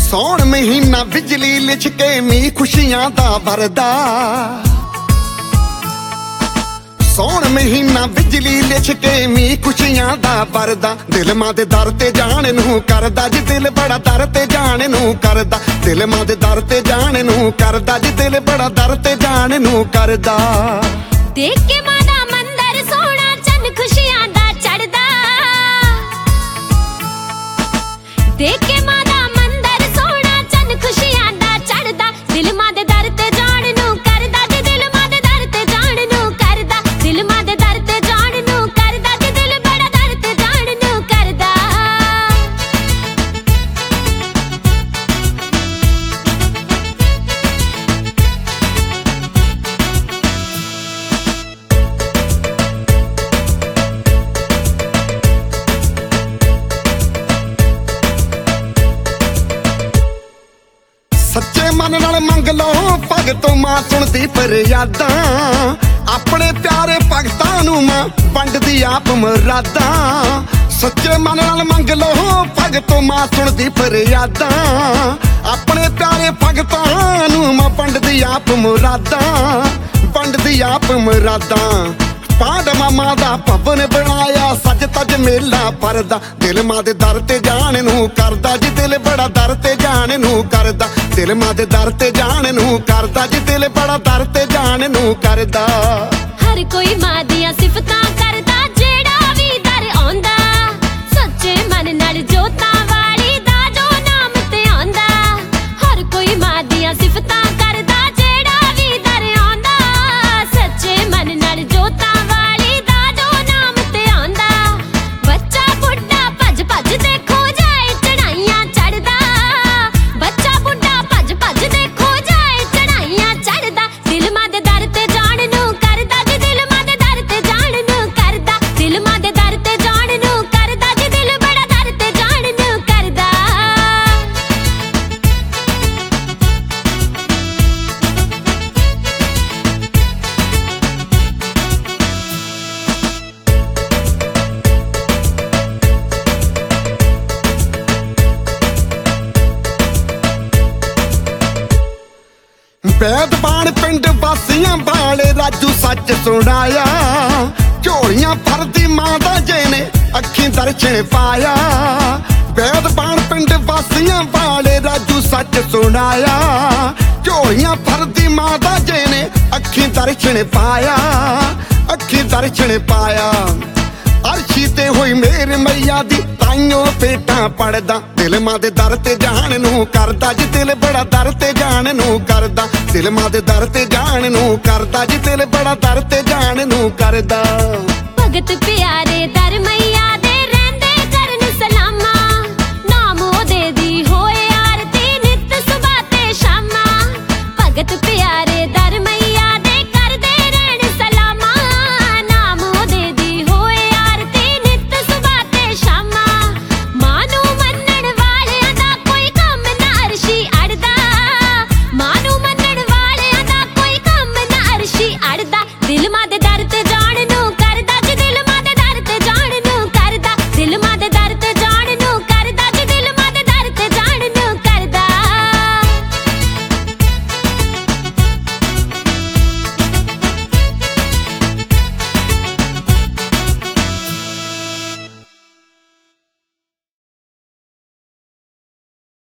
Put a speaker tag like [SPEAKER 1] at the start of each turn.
[SPEAKER 1] ਸੌਣ ਮਹੀਨਾ ਬਿਜਲੀ ਲਿਸ਼ਕੇ ਮੀਂਹ ਖੁਸ਼ੀਆਂ ਦਾ ਵਰਦਾ। ਸੌਣ ਮਹੀਨਾ ਬਿਜਲੀ ਲਿਸ਼ਕੇ ਮੀਂਹ ਖੁਸ਼ੀਆਂ ਦਾ ਵਰਦਾ। ਦਿਲ ਮਾਂ ਦੇ ਦਰ ਤੇ ਜਾਣ ਨੂੰ ਕਰਦਾ ਜੀ, ਦਿਲ ਬੜਾ ਦਰ ਤੇ ਜਾਣ ਨੂੰ ਕਰਦਾ। ਦਿਲ ਮਾਂ ਦੇ ਦਰ ਤੇ ਜਾਣ ਨੂੰ ਕਰਦਾ ਜੀ, ਦਿਲ ਬੜਾ ਦਰ ਤੇ ਜਾਣ ਨੂੰ ਕਰਦਾ।
[SPEAKER 2] ਦੇਖ ਕੇ ਮਾਂ ਦਾ ਮੰਦਰ ਸੋਹਣਾ ਚੰਨ ਖੁਸ਼ੀਆਂ ਦਾ ਚੜਦਾ। ਦੇਖ ਕੇ ਮਾਂ ਦਾ ਮੰਦਰ ਸੋਹਣਾ ਚੰਨ ਖੁਸ਼ੀਆਂ ਦਾ ਚੜਦਾ। ਦਿਲ ਮਾਂ ਦੇ ਦਰ ਤੇ ਜਾਣ ਨੂੰ ਕਰਦਾ ਜੀ, ਦਿਲ ਮਾਂ ਦੇ ਦਰ ਤੇ ਜਾਣ ਨੂੰ ਕਰਦਾ। ਦਿਲ ਮਾਂ ਦੇ ਦਰ ਤੇ ਜਾਣ ਨੂੰ ਕਰਦਾ ਜੀ, ਦਿਲ ਬੜਾ ਦਰ ਤੇ ਜਾਣ ਨੂੰ ਕਰਦਾ।
[SPEAKER 1] ਸੱਚੇ ਮਨ ਨਾਲ ਮੰਗ ਲਓ ਭਗਤੋਂ ਮਾਂ ਸੁਣਦੀ ਫਰਿਆਦਾਂ। ਆਪਣੇ ਪਿਆਰੇ ਭਗਤਾਂ ਨੂੰ ਮਾਂ ਵੰਡਦੀ ਆਪ ਮੁਰਾਦਾਂ। ਸੱਚੇ ਮਨ ਨਾਲ ਮੰਗ ਲਓ ਭਗਤੋਂ ਮਾਂ ਸੁਣਦੀ ਫਰਿਆਦਾਂ। ਆਪਣੇ ਪਿਆਰੇ ਭਗਤਾਂ ਨੂੰ ਮਾਂ ਵੰਡਦੀ ਆਪ ਮੁਰਾਦਾਂ। ਵੰਡਦੀ ਆਪ ਮੁਰਾਦਾਂ। ਪਾਂਡ ਮਾਮਾ ਦਾ ਭਵਨ ਬਣਾਇਆ ਸਜ ਤਜ ਮੇਲਾ ਭਰਦਾ। ਦਿਲ ਮਾਂ ਦੇ ਦਰ ਤੇ ਜਾਣ ਨੂੰ ਕਰਦਾ ਜੀ, ਦਿਲ ਬੜਾ ਦਰ ਤੇ ਜਾਣ ਨੂੰ ਕਰਦਾ। ਦਿਲ ਮਾਂ ਦੇ ਦਰ ਤੇ ਜਾਣ ਨੂੰ ਕਰਦਾ ਜੀ, ਦਿਲ ਬੜਾ ਦਰ ਤੇ ਜਾਣ ਨੂੰ ਕਰਦਾ।
[SPEAKER 2] ਹਰ ਕੋਈ ਮਾਂ ਦੀਆਂ ਸਿਫਤਾਂ ਕਰਦਾ ਜਿਹੜਾ ਵੀ ਦਰ ਆਉਂਦਾ। ਸੱਚੇ ਮਨ ਨਾਲ ਜੋਤਾਂ ਵਾਲੀ ਦਾ ਜੋ ਨਾਮ ਤੇ ਆਉਂਦਾ। ਹਰ ਕੋਈ ਮਾਂ ਦੀਆਂ ਸਿਫਤਾਂ ਕਰਦਾ ਜਿਹੜਾ ਵੀ ਦਰ ਆਉਂਦਾ। ਸੱਚੇ ਮਨ ਨਾਲ ਜੋਤਾਂ ਵਾਲੀ ਦਾ ਜੋ ਨਾਮ ਤੇ ਆਉਂਦਾ। ਬੱਚਾ ਬੁੱਢਾ ਭੱਜ ਭੱਜ ਦੇਖੋ ਜਾਏ ਚੜਾਈਆਂ ਚੜਦਾ। ਬੱਚਾ ਬੁੱਢਾ ਭੱਜ ਭੱਜ ਦੇਖੋ ਜਾਏ ਚੜਾਈਆਂ ਚੜਦਾ। ਦਿਲ ਮਾਂ ਦੇ ਦਰ ਤੇ ਜਾਣ ਨੂੰ ਕਰਦਾ ਜੀ, ਦਿਲ ਮਾਂ ਦੇ ਦਰ ਤੇ ਜਾਣ ਨੂੰ ਕਰਦਾ। ਦਿਲ ਮਾਂ ਦੇ ਦਰ ਤੇ ਜਾਣ ਨੂੰ ਕਰਦਾ ਜੀ, ਦਿਲ ਬੜਾ ਦਰ ਤੇ ਜਾਣ ਨੂੰ ਕਰਦਾ।
[SPEAKER 1] ਬੈਦਬਾਨ ਪਿੰਡ ਵਾਸੀਆਂ ਵਾਲੇ ਰਾਜੂ ਸੱਚ ਸੁਣਾਇਆ। ਝੋਲੀਆਂ ਭਰਦੀ ਮਾਂ ਦਾ ਜਿਹਨੇ ਅੱਖੀਂ ਦਰਸ਼ਨ ਪਾਇਆ। ਬੈਦਬਾਨ ਪਿੰਡ ਵਾਸੀਆਂ ਵਾਲੇ ਰਾਜੂ ਸੱਚ ਸੁਣਾਇਆ। ਝੋਲੀਆਂ ਭਰਦੀ ਮਾਂ ਦਾ ਜਿਹਨੇ ਅੱਖੀਂ ਦਰਸ਼ਨ ਪਾਇਆ। ਅੱਖੀਂ ਦਰਸ਼ਨ ਪਾਇਆ। ਅਰਸ਼ੀ ਤੇ ਹੋਈ ਮੇਰ ਮਈਆ ਦੀ ਤਾਈਓ ਪੇਟਾਂ ਪੜਦਾ। ਦਿਲ ਮਾਂ ਦੇ ਦਰ ਤੇ ਜਾਣ ਨੂੰ ਕਰਦਾ ਜੀ, ਦਿਲ ਬੜਾ ਦਰ ਤੇ ਜਾਣ ਨੂੰ ਕਰਦਾ। ਦਿਲ ਮਾਂ ਦੇ ਦਰ ਤੇ ਜਾਣ ਨੂੰ ਕਰਦਾ ਜੀ, ਦਿਲ ਬੜਾ ਦਰ ਤੇ ਜਾਣ ਨੂੰ ਕਰਦਾ।
[SPEAKER 2] ਭਗਤ ਪਿਆਰੇ ਦਰ ਮਈਆ ਦੇ ਰਹਿੰਦੇ ਕਰਨ ਸਲਾਮਾਂ। ਨਾਮ ਉਹਦੇ ਦੀ ਹੋਏ ਆਰਤੀ ਨਿਤ ਸੁਬਹ ਤੇ ਸ਼ਾਮਾਂ। ਭਗਤ ਪਿਆਰੇ ਦਰ ਮਈਆ ਦੇ ਕਰਦੇ ਰਹਿਣ ਸਲਾਮਾਂ। ਨਾਮ ਉਹਦੇ ਦੀ ਹੋਏ ਆਰਤੀ ਨਿਤ ਸੁਬਹ ਤੇ ਸ਼ਾਮਾਂ। ਮਾਂ ਨੂੰ ਮੰਨਣ ਵਾਲਿਆਂ ਦਾ ਕੋਈ ਕੰਮ ਨਾ ਅਰਸ਼ੀ ਅੜਦਾ। ਮਾਂ ਨੂੰ ਮੰਨਣ ਵਾਲਿਆਂ ਦਾ ਕੋਈ ਕੰਮ ਨਾ ਅਰਸ਼ੀ ਅੜਦਾ। ਦਿਲ ਮਾਂ ਦੇ ਦਰ